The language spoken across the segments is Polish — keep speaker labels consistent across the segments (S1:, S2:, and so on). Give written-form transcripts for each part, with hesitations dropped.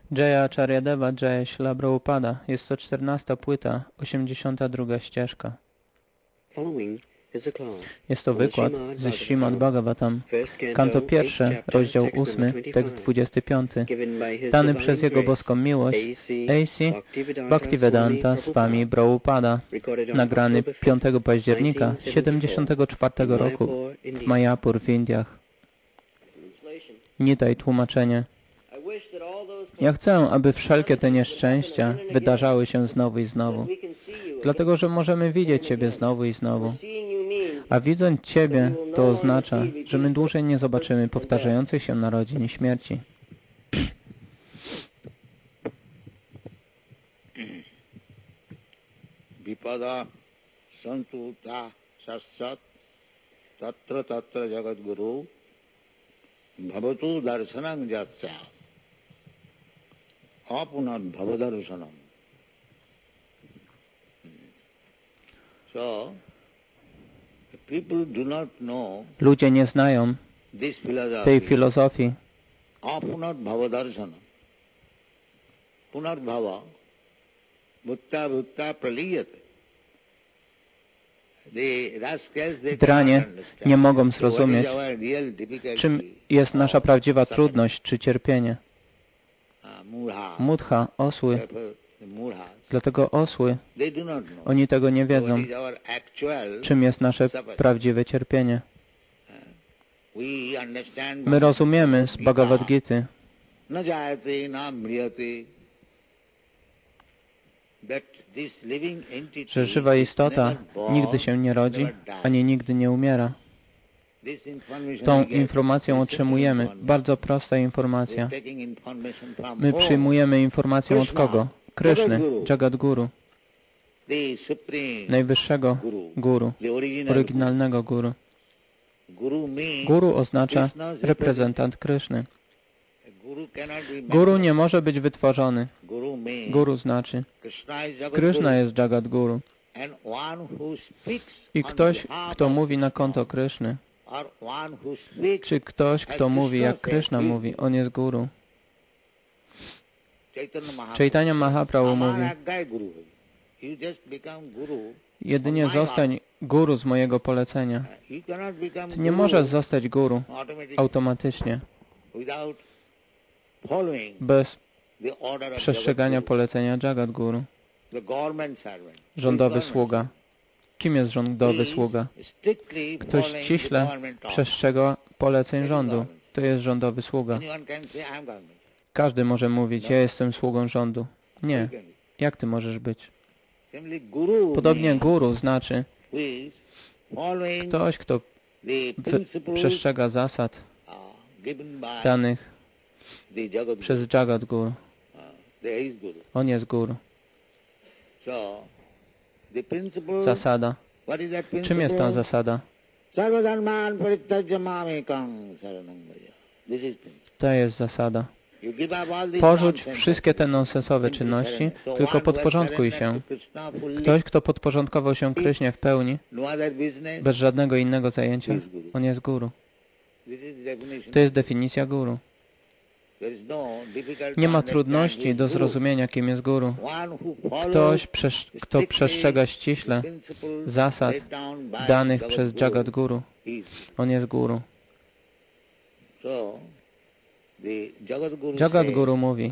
S1: Jaya Acharyadeva Jaya Śrīla Prabhupada. Jest to 14. płyta, 82. ścieżka. Jest to wykład ze Śrīmad Bhagavatam, kanto 1, rozdział 8, tekst 25, dany przez Jego boską miłość A.C. Bhaktivedanta Swami Prabhupada, nagrany 5 października 74 roku w Mayapur w Indiach. Nitaj tłumaczenie. Ja chcę, aby wszelkie te nieszczęścia wydarzały się znowu i znowu, dlatego że możemy widzieć Ciebie znowu i znowu. A widząc Ciebie, to oznacza, że my dłużej nie zobaczymy powtarzających się narodzin i śmierci.
S2: Vipada santuta sasat tatra jagadguru bhavatu darshanam jatsya apunat bhavadarshanam. So, people do not know
S1: Ludzie nie znają tej filozofii.
S2: Apunat bhavadarshanam. Punat bhava Bhutta praliyate.
S1: Dranie nie mogą zrozumieć, czym jest nasza prawdziwa trudność czy cierpienie. Mudha, osły. Dlatego osły, oni tego nie wiedzą, czym jest nasze prawdziwe cierpienie. My rozumiemy z Bhagavad Gity, że żywa istota nigdy się nie rodzi, ani nigdy nie umiera. Tą informację otrzymujemy. Bardzo prosta informacja. My przyjmujemy informację od kogo? Kryszny, Jagadguru, najwyższego guru, oryginalnego guru. Guru oznacza reprezentant Kryszny. Guru nie może być wytworzony. Guru znaczy Kryszna jest Jagadguru. I ktoś, kto mówi na konto Kryszny, czy ktoś, kto mówi jak Kryszna mówi, on jest guru. Chaitanya Mahaprabhu mówi, jedynie zostań guru z mojego polecenia. Ty nie możesz zostać guru automatycznie, bez przestrzegania polecenia Jagadguru. Rządowy sługa. Kim jest rządowy sługa? Ktoś ściśle przestrzega poleceń rządu. To jest rządowy sługa. Każdy może mówić, ja jestem sługą rządu. Nie. Jak ty możesz być? Podobnie guru znaczy ktoś, kto przestrzega zasad danych przez Jagadguru. On jest guru. Zasada. Czym jest ta zasada? To jest zasada. Porzuć wszystkie te nonsensowe czynności, tylko podporządkuj się. Ktoś, kto podporządkował się Krysznie w pełni, bez żadnego innego zajęcia, on jest guru. To jest definicja guru. Nie ma trudności do zrozumienia, kim jest guru. Ktoś, kto przestrzega ściśle zasad danych przez Jagadguru, on jest guru. Jagadguru mówi,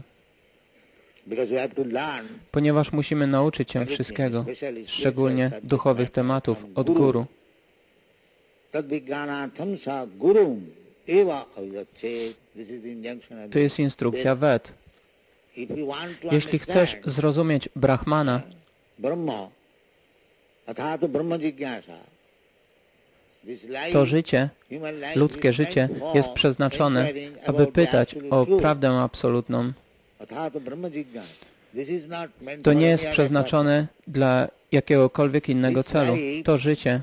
S1: ponieważ musimy nauczyć się wszystkiego, szczególnie duchowych tematów, od guru. To jest instrukcja Ved. Jeśli chcesz zrozumieć Brahmana, to życie, ludzkie życie jest przeznaczone, aby pytać o prawdę absolutną. To nie jest przeznaczone dla jakiegokolwiek innego celu. To życie,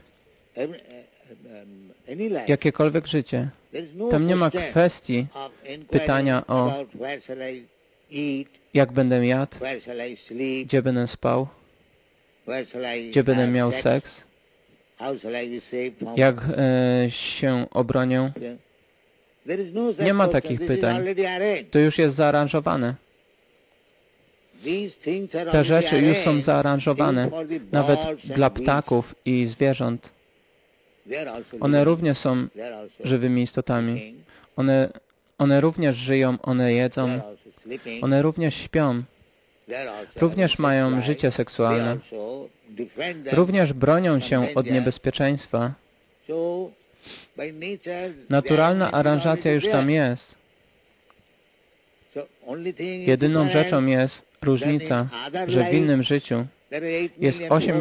S1: jakiekolwiek życie. Tam nie ma kwestii pytania o jak będę jadł, gdzie będę spał, gdzie będę miał seks, jak się obronię. Nie ma takich pytań. To już jest zaaranżowane. Te rzeczy już są zaaranżowane, nawet dla ptaków i zwierząt. One również są żywymi istotami. One również żyją, one jedzą, one również śpią. Również mają życie seksualne. Również bronią się od niebezpieczeństwa. Naturalna aranżacja już tam jest. Jedyną rzeczą jest różnica, że w innym życiu jest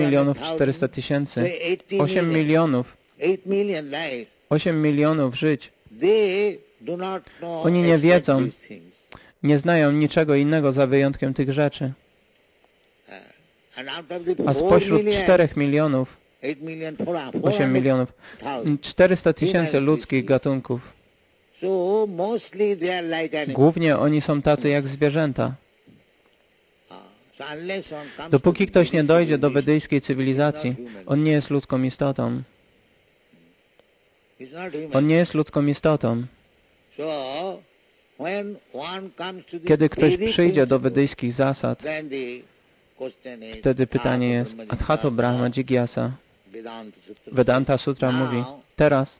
S1: 8 milionów żyć. Oni nie wiedzą, nie znają niczego innego za wyjątkiem tych rzeczy. A spośród 4 milionów, 8 milionów, 400 tysięcy ludzkich gatunków. Głównie oni są tacy jak zwierzęta. Dopóki ktoś nie dojdzie do wedyjskiej cywilizacji, on nie jest ludzką istotą. On nie jest ludzką istotą. Kiedy ktoś przyjdzie do wedyjskich zasad, wtedy pytanie jest Adhato Brahma Jigyasa. Vedanta Sutra mówi, teraz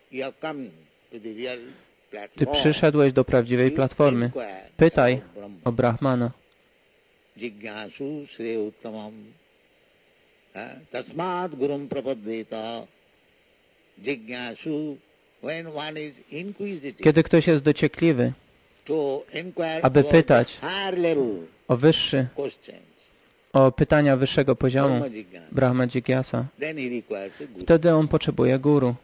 S1: Ty przyszedłeś do prawdziwej platformy. Pytaj o Brahmana.
S2: Tasmad gurum prapaddeta.
S1: Kiedy ktoś jest dociekliwy, aby pytać o pytania wyższego poziomu, Brahma Jigyasa, wtedy on potrzebuje guru.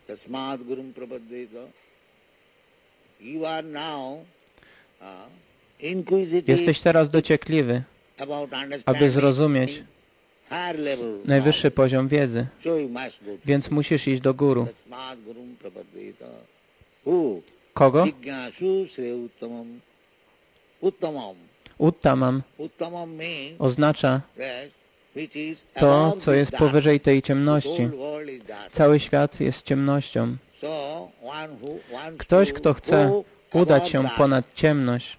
S1: Jesteś teraz dociekliwy, aby zrozumieć najwyższy poziom wiedzy, więc musisz iść do guru. Kogo? Uttamam oznacza to, co jest powyżej tej ciemności. Cały świat jest ciemnością. Ktoś, kto chce udać się ponad ciemność.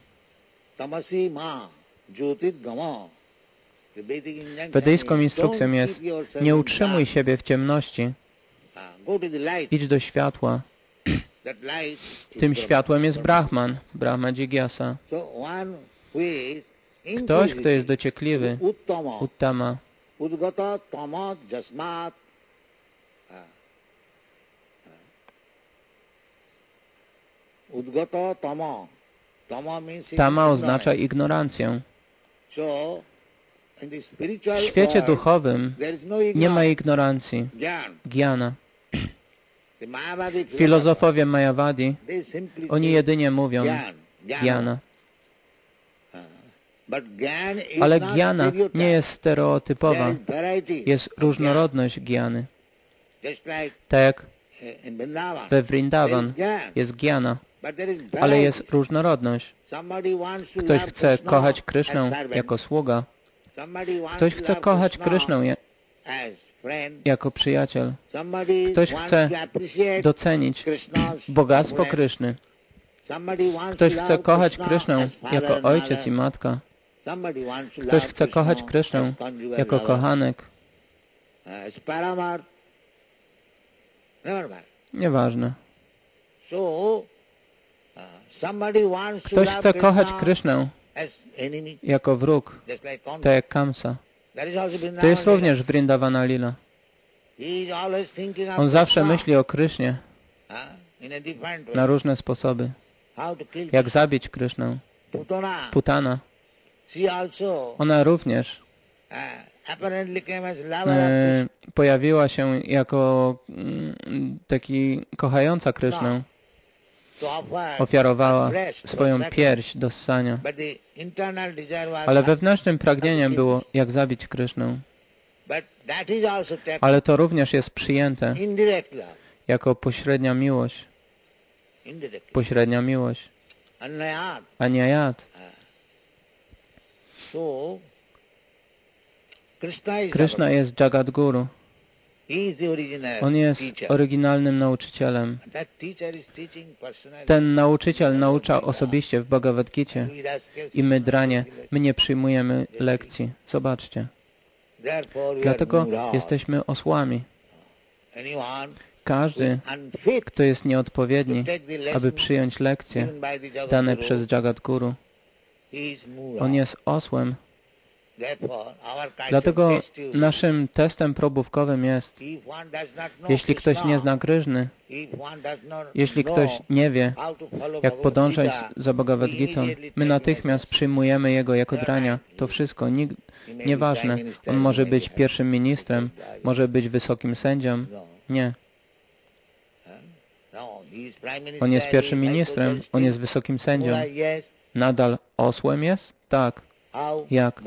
S1: Wedyjską instrukcją jest: nie utrzymuj siebie w ciemności. Idź do światła. Tym światłem jest Brahman, Brahma Jigyasa. Ktoś, kto jest dociekliwy, uttama. Tama oznacza ignorancję. W świecie duchowym nie ma ignorancji, jnana. Filozofowie Mayavadi, oni jedynie mówią jnana. Ale jnana nie jest stereotypowa. Jest różnorodność jnany. Tak jak we Vrindavan jest jnana, ale jest różnorodność. Ktoś chce kochać Krysznę jako sługa. Ktoś chce kochać Krysznę jako przyjaciel. Ktoś chce docenić bogactwo Kryszny. Ktoś chce kochać Krysznę jako ojciec i matka. Ktoś chce kochać Krysznę jako kochanek. Nieważne. Ktoś chce kochać Krysznę jako wróg, tak jak Kamsa. To jest również Vrindavana Lila. On zawsze myśli o Krysznie na różne sposoby. Jak zabić Krysznę. Putana. Ona również pojawiła się jako taki kochająca Krysznę. Ofiarowała swoją pierś do ssania. Ale wewnętrznym pragnieniem było, jak zabić Krysznę. Ale to również jest przyjęte jako pośrednia miłość. Pośrednia miłość. Anyayat. Krishna jest Jagadguru. On jest oryginalnym nauczycielem. Ten nauczyciel naucza osobiście w Bhagavad Gita i my, dranie, my nie przyjmujemy lekcji. Zobaczcie. Dlatego jesteśmy osłami. Każdy, kto jest nieodpowiedni, aby przyjąć lekcje dane przez Jagadguru, on jest osłem. Dlatego naszym testem probówkowym jest, jeśli ktoś nie zna Kryszny, jeśli ktoś nie wie, jak podążać za Bhagavad Gitą, my natychmiast przyjmujemy jego jako drania. To wszystko, nieważne. On może być pierwszym ministrem, może być wysokim sędzią. Nie. On jest pierwszym ministrem, on jest wysokim sędzią. Nadal osłem jest? Tak. Jak?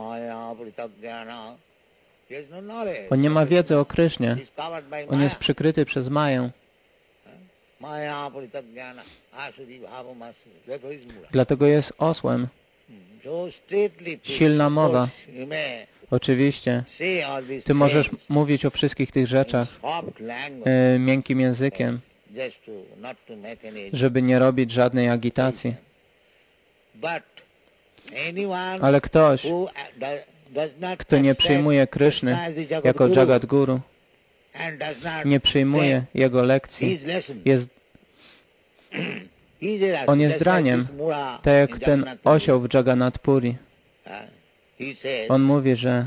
S1: On nie ma wiedzy o Krysznie. On jest przykryty przez Maję. Dlatego jest osłem. Silna mowa. Oczywiście. Ty możesz mówić o wszystkich tych rzeczach miękkim językiem, żeby nie robić żadnej agitacji. Ale ktoś, kto nie przyjmuje Kryszny jako Jagadguru, nie przyjmuje jego lekcji, on jest draniem, tak jak ten osioł w Jagannath Puri. On mówi, że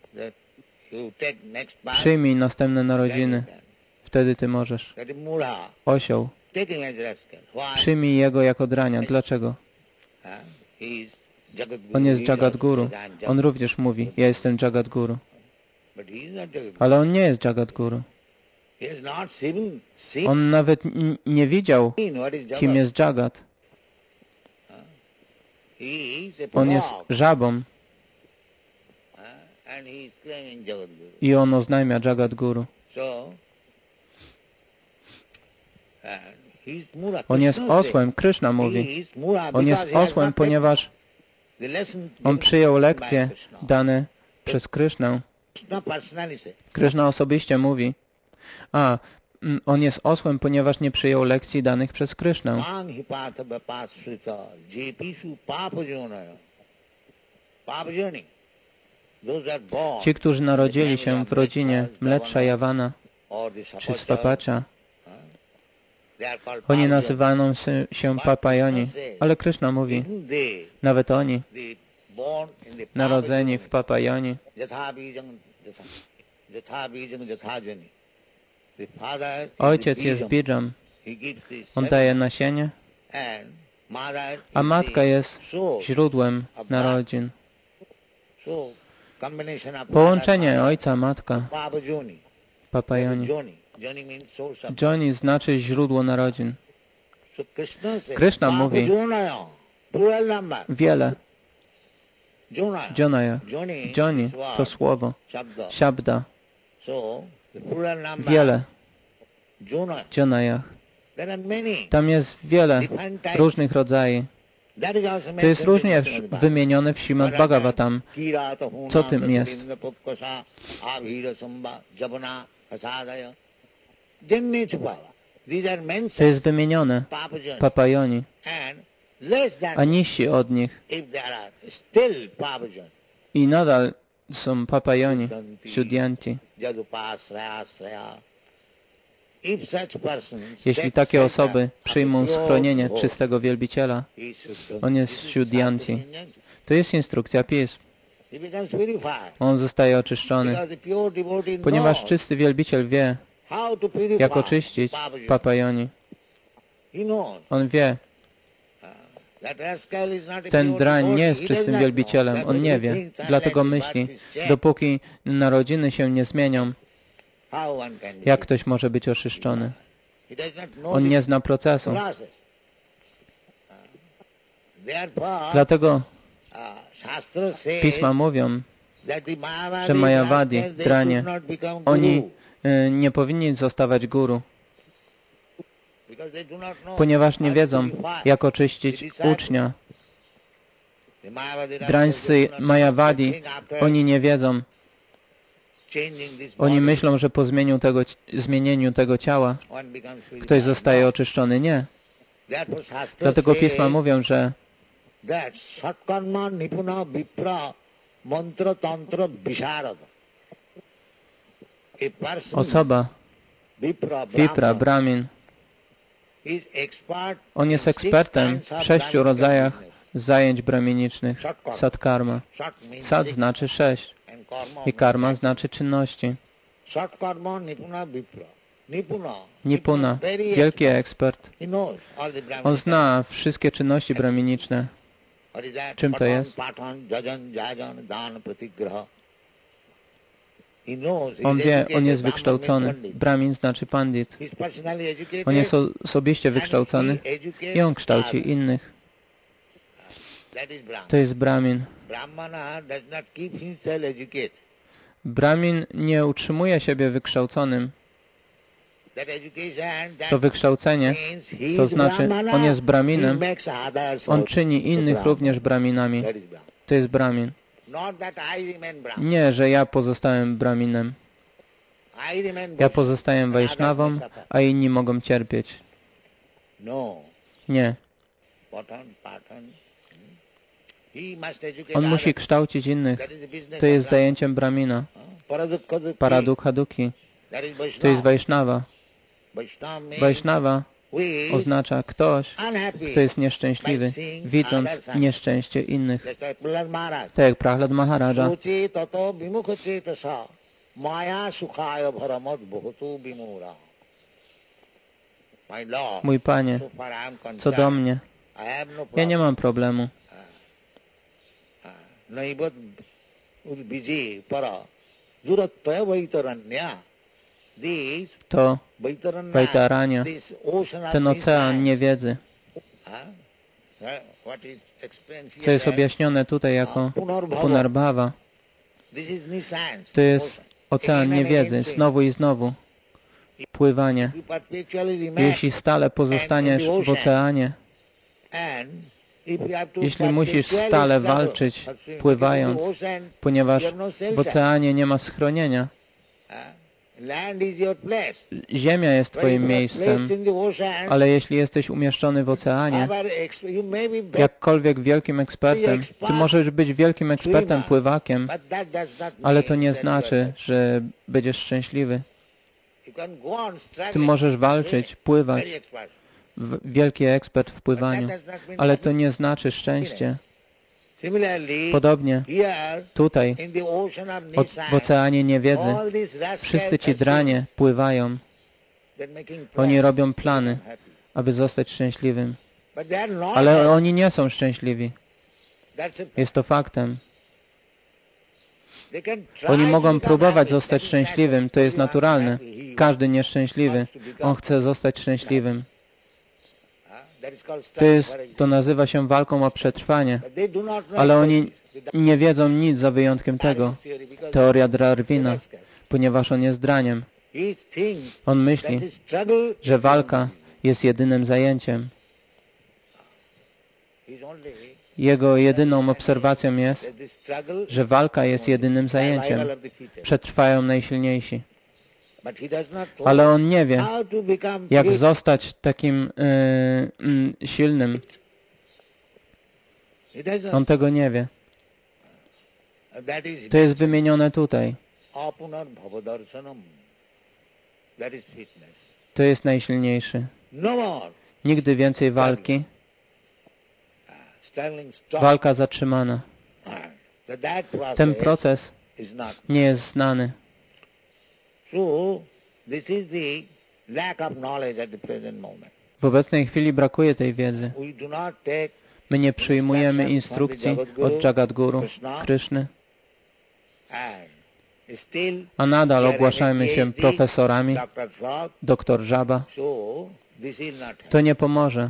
S1: przyjmij następne narodziny, wtedy ty możesz. Osioł. Przyjmij jego jako drania. Dlaczego? On jest Jagadguru. On również mówi, ja jestem Jagadguru. Ale on nie jest Jagadguru. On nawet nie widział, kim jest Jagat. On jest żabą. I on oznajmia Jagadguru. On jest osłem, Kryszna mówi. On jest osłem, ponieważ on przyjął lekcje dane przez Krysznę. Kryszna osobiście mówi, on jest osłem, ponieważ nie przyjął lekcji danych przez Krysznę. Ci, którzy narodzili się w rodzinie Mlecza Yawana czy Swapacza, oni nazywano się Papajoni, ale Kryszna mówi, nawet oni, narodzeni w Papajoni, ojciec jest Bijam, on daje nasienie, a matka jest źródłem narodzin. Połączenie ojca, matka, Papajoni. Joni znaczy źródło narodzin. Kryszna mówi wiele. Jonaya. Joni to słowo. Shabda. Wiele. Jonayach. Tam jest wiele różnych rodzajów. To jest również wymienione w Śrimad Bhagavatam. Co tym jest? To jest wymienione Papajoni, a niżsi od nich. I nadal są Papajoni, Shudyanti. Jeśli takie osoby przyjmą schronienie czystego wielbiciela, on jest Shudyanti. To jest instrukcja pism. On zostaje oczyszczony, ponieważ czysty wielbiciel wie, jak oczyścić Papajoni. On wie. Ten drań nie jest czystym wielbicielem. On nie wie. Dlatego myśli, dopóki narodziny się nie zmienią, jak ktoś może być oczyszczony? On nie zna procesu. Dlatego pisma mówią, że Mayavadi, dranie, oni nie powinni zostawać guru, ponieważ nie wiedzą, jak oczyścić ucznia. Drańscy Mayavadi, oni nie wiedzą, Oni myślą, że po zmienieniu tego ciała ktoś zostaje oczyszczony. Nie. Dlatego Pisma mówią, że osoba, Vipra, Brahmin, on jest ekspertem w 6 rodzajach zajęć brahminicznych. Satkarma. Sat znaczy 6 i karma znaczy czynności. Nipuna, wielki ekspert. On zna wszystkie czynności brahminiczne. Czym to jest? On wie, on jest wykształcony. Brahmin znaczy pandit. On jest osobiście wykształcony i on kształci innych. To jest Brahmin. Brahmin nie utrzymuje siebie wykształconym. To wykształcenie, to znaczy on jest Brahminem, on czyni innych również Brahminami. To jest Brahmin. Nie, że ja pozostałem Brahminem. Ja pozostaję Vaishnavą, a inni mogą cierpieć. Nie. On musi kształcić innych. To jest zajęciem Brahmina. Paradukha Dukhi. To jest Vaishnava. Vaishnava oznacza ktoś, kto jest nieszczęśliwy, widząc nieszczęście innych. Tak jak Prahlad Maharaja. Mój Panie, co do mnie, ja nie mam problemu. To Vaitaranya, ten ocean niewiedzy, co jest objaśnione tutaj jako Punarbhava. To jest ocean niewiedzy, znowu i znowu. Pływanie. Jeśli stale pozostaniesz w oceanie, jeśli musisz stale walczyć, pływając, ponieważ w oceanie nie ma schronienia, Ziemia jest Twoim miejscem, ale jeśli jesteś umieszczony w oceanie, jakkolwiek wielkim ekspertem, Ty możesz być wielkim ekspertem pływakiem, ale to nie znaczy, że będziesz szczęśliwy. Ty możesz walczyć, pływać, wielki ekspert w pływaniu, ale to nie znaczy szczęście. Podobnie tutaj, w oceanie niewiedzy, wszyscy ci dranie pływają. Oni robią plany, aby zostać szczęśliwym. Ale oni nie są szczęśliwi. Jest to faktem. Oni mogą próbować zostać szczęśliwym, to jest naturalne. Każdy nieszczęśliwy, on chce zostać szczęśliwym. To nazywa się walką o przetrwanie, ale oni nie wiedzą nic za wyjątkiem tego. Teoria Darwina, ponieważ on jest draniem. On myśli, że walka jest jedynym zajęciem. Jego jedyną obserwacją jest, że walka jest jedynym zajęciem. Przetrwają najsilniejsi. Ale on nie wie, jak zostać takim silnym. On tego nie wie. To jest wymienione tutaj. To jest najsilniejszy. Nigdy więcej walki. Walka zatrzymana. Ten proces nie jest znany. W obecnej chwili brakuje tej wiedzy. My nie przyjmujemy instrukcji od Jagadguru, Kryszny, a nadal ogłaszamy się profesorami, doktor Żaba. To nie pomoże.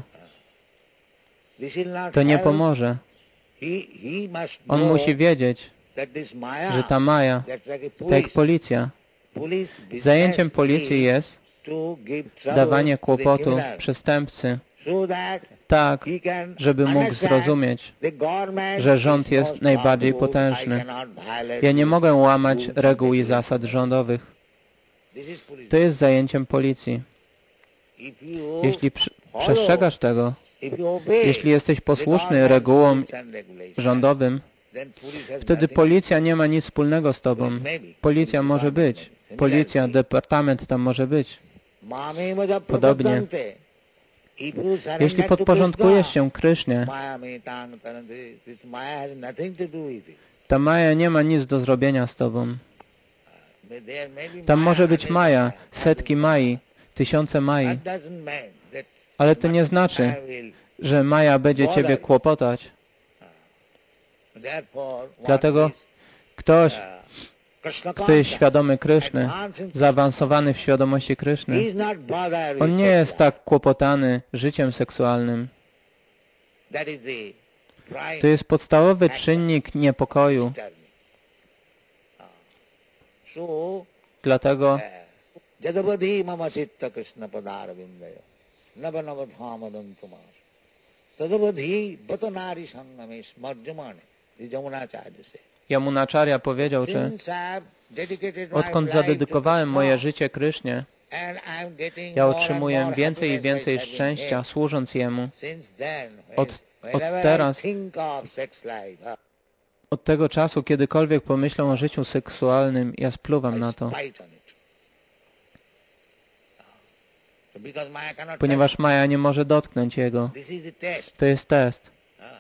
S1: To nie pomoże. On musi wiedzieć, że ta Maja, tak jak policja, zajęciem policji jest dawanie kłopotu przestępcy, tak, żeby mógł zrozumieć, że rząd jest najbardziej potężny. Ja nie mogę łamać reguł i zasad rządowych. To jest zajęciem policji. Jeśli przestrzegasz tego, jeśli jesteś posłuszny regułom rządowym, wtedy policja nie ma nic wspólnego z tobą. Policja może być. Policja, departament tam może być. Podobnie. Jeśli podporządkujesz się Krysznie, ta Maja nie ma nic do zrobienia z tobą. Tam może być Maja, setki Mai, tysiące Mai. Ale to nie znaczy, że Maja będzie ciebie kłopotać. Dlatego ktoś, kto jest świadomy Kryszny, zaawansowany w świadomości Kryszny, on nie jest tak kłopotany życiem seksualnym. To jest podstawowy czynnik niepokoju. Dlatego Yamunacharya powiedział, że odkąd zadedykowałem moje życie Krysznie, ja otrzymuję więcej i więcej szczęścia, służąc Jemu. Od tego czasu, kiedykolwiek pomyślę o życiu seksualnym, ja spluwam na to. Ponieważ Maja nie może dotknąć Jego. To jest test.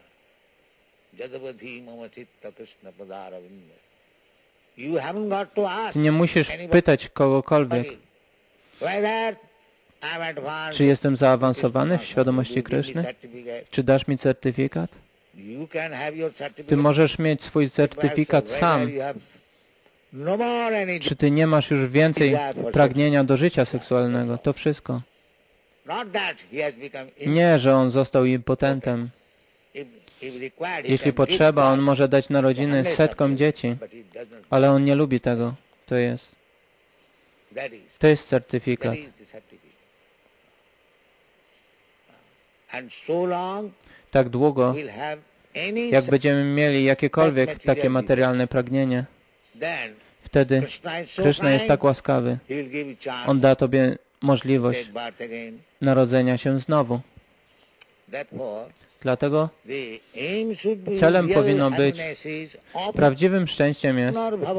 S1: Ty nie musisz pytać kogokolwiek, czy jestem zaawansowany w świadomości Kryszny? Czy dasz mi certyfikat? Ty możesz mieć swój certyfikat sam. Czy ty nie masz już więcej pragnienia do życia seksualnego? To wszystko. Nie, że on został impotentem. Jeśli potrzeba, on może dać narodziny setkom dzieci, ale on nie lubi tego. To jest certyfikat. Tak długo, jak będziemy mieli jakiekolwiek takie materialne pragnienie, wtedy Kryszna jest tak łaskawy. On da tobie możliwość narodzenia się znowu. Dlatego celem powinno być, prawdziwym szczęściem jest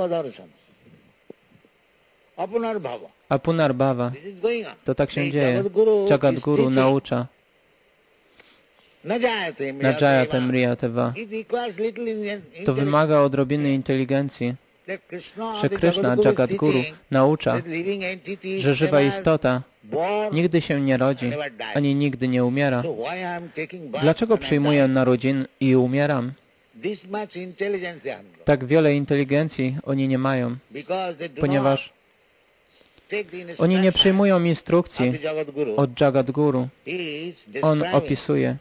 S1: Apunarbhava. To tak się dzieje. Jagadguru naucza. Najayate mriyate va. To wymaga odrobiny inteligencji, że Kryszna, Jagadguru, naucza, że żywa istota nigdy się nie rodzi, ani nigdy nie umiera. Dlaczego przyjmuję narodzin i umieram? Tak wiele inteligencji oni nie mają, ponieważ oni nie przyjmują instrukcji od Jagadguru. On opisuje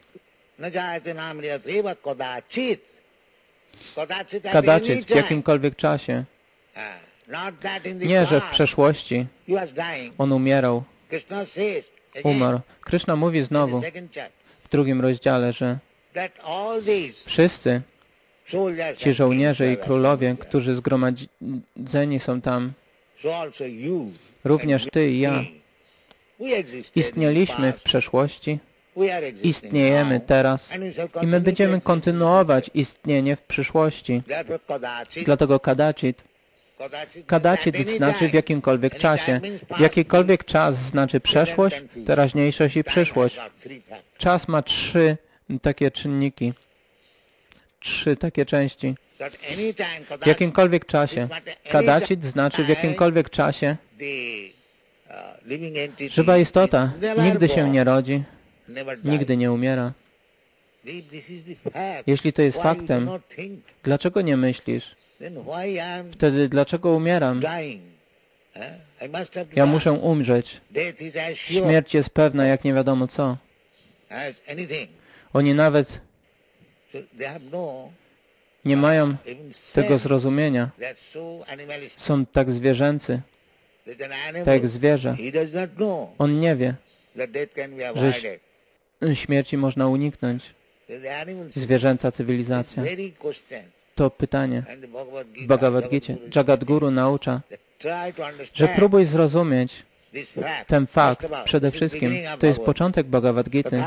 S1: kadacit w jakimkolwiek czasie. Nie, że w przeszłości on umierał, umarł. Kryszna mówi znowu w drugim rozdziale, że wszyscy ci żołnierze i królowie, którzy zgromadzeni są tam, również ty i ja, istnieliśmy w przeszłości, istniejemy teraz i my będziemy kontynuować istnienie w przyszłości. Dlatego kadacit znaczy w jakimkolwiek czasie. W jakikolwiek czas znaczy przeszłość, teraźniejszość i przyszłość. Czas ma 3 takie czynniki, 3 takie części. W jakimkolwiek czasie. Kadacit znaczy w jakimkolwiek czasie. Żywa istota nigdy się nie rodzi, nigdy nie umiera. Jeśli to jest faktem, dlaczego nie myślisz? Wtedy dlaczego umieram? Ja muszę umrzeć. Śmierć jest pewna jak nie wiadomo co. Oni nawet nie mają tego zrozumienia. Są tak zwierzęcy, tak jak zwierzę. On nie wie, że śmierci można uniknąć. Zwierzęca cywilizacja. To pytanie w Bhagavad Gicie. Jagadguru naucza, że próbuj zrozumieć ten fakt. Przede wszystkim to jest początek Bhagavad Gity.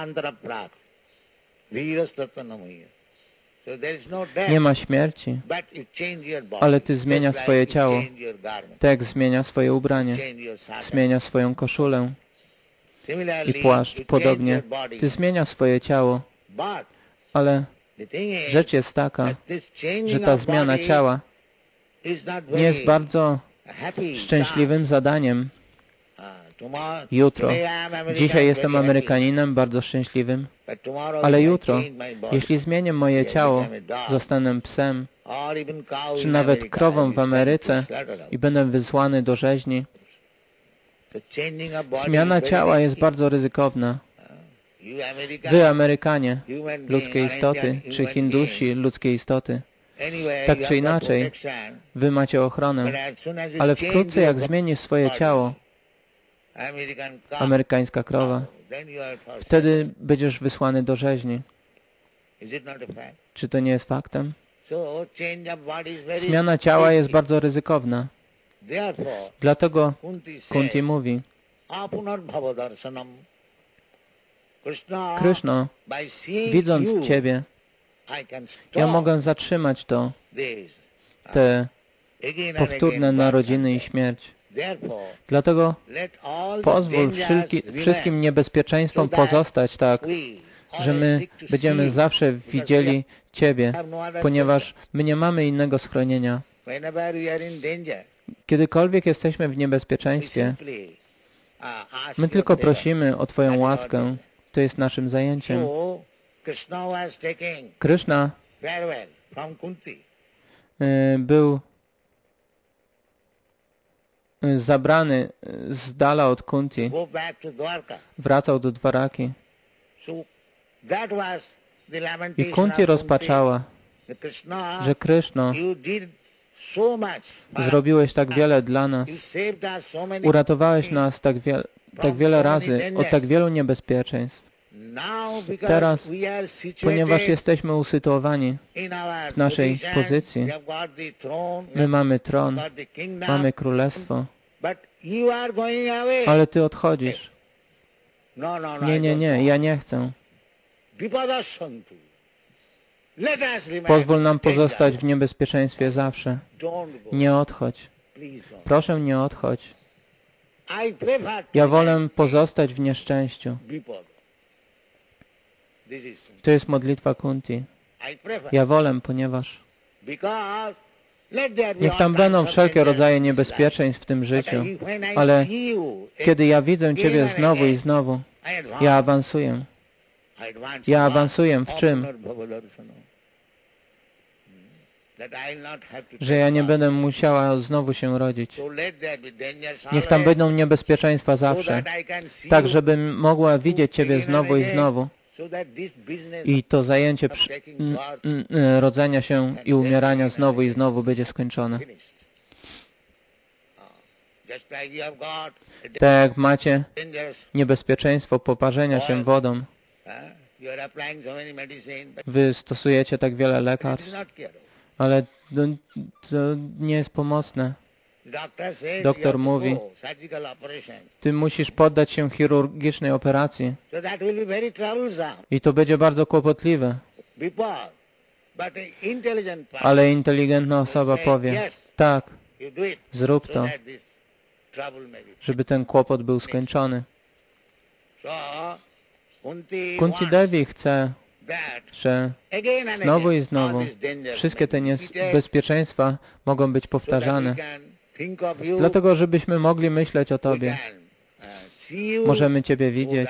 S1: Nie ma śmierci, ale Ty zmieniasz swoje ciało. Tekst zmienia swoje ubranie, zmienia swoją koszulę i płaszcz. Podobnie Ty zmieniasz swoje ciało, ale rzecz jest taka, że ta zmiana ciała nie jest bardzo szczęśliwym zadaniem. Jutro, dzisiaj jestem Amerykaninem, bardzo szczęśliwym, ale jutro, jeśli zmienię moje ciało, zostanę psem, czy nawet krową w Ameryce i będę wysłany do rzeźni. Zmiana ciała jest bardzo ryzykowna. Wy, Amerykanie, ludzkie istoty, czy Hindusi, ludzkie istoty, tak czy inaczej, wy macie ochronę, ale wkrótce jak zmienisz swoje ciało, amerykańska krowa, wtedy będziesz wysłany do rzeźni. Czy to nie jest faktem? Zmiana ciała jest bardzo ryzykowna. Dlatego Kunti mówi, Kryszno, widząc Ciebie, ja mogę zatrzymać te powtórne narodziny i śmierć. Dlatego pozwól wszystkim niebezpieczeństwom pozostać tak, że my będziemy zawsze widzieli Ciebie, ponieważ my nie mamy innego schronienia. Kiedykolwiek jesteśmy w niebezpieczeństwie, my tylko prosimy o Twoją łaskę. To jest naszym zajęciem. Kryszna był zabrany z dala od Kunti, wracał do Dwaraki. I Kunti rozpaczała, że Kryszno, zrobiłeś tak wiele dla nas, uratowałeś nas tak wiele razy od tak wielu niebezpieczeństw. Teraz, ponieważ jesteśmy usytuowani w naszej pozycji, my mamy tron, mamy królestwo, ale Ty odchodzisz. Nie, ja nie chcę. Pozwól nam pozostać w niebezpieczeństwie zawsze. Nie odchodź. Proszę, nie odchodź. Ja wolę pozostać w nieszczęściu. To jest modlitwa Kunti. Ja wolę, ponieważ niech tam będą wszelkie rodzaje niebezpieczeństw w tym życiu, ale kiedy ja widzę Ciebie znowu i znowu, ja awansuję. Ja awansuję w czym? Że ja nie będę musiała znowu się rodzić. Niech tam będą niebezpieczeństwa zawsze, tak żebym mogła widzieć Ciebie znowu i znowu. I to zajęcie rodzenia się i umierania znowu i znowu będzie skończone. Tak jak macie niebezpieczeństwo poparzenia się wodą, wy stosujecie tak wiele lekarstw, ale to nie jest pomocne. Doktor mówi, ty musisz poddać się chirurgicznej operacji. I to będzie bardzo kłopotliwe. Ale inteligentna osoba powie, tak, zrób to, żeby ten kłopot był skończony. Kunti Devi chce, że znowu i znowu wszystkie te niebezpieczeństwa mogą być powtarzane. Dlatego, żebyśmy mogli myśleć o Tobie. Możemy Ciebie widzieć.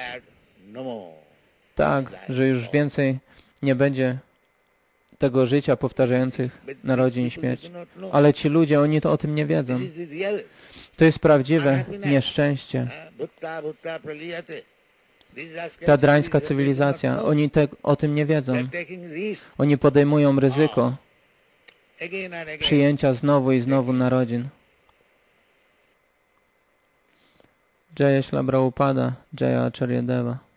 S1: Tak, że już więcej nie będzie tego życia powtarzających narodzin i śmierć. Ale ci ludzie, oni to o tym nie wiedzą. To jest prawdziwe nieszczęście. Ta drańska cywilizacja, oni o tym nie wiedzą. Oni podejmują ryzyko przyjęcia znowu i znowu narodzin. Jaya Śla Prabhupada, Jaya Acharya Deva.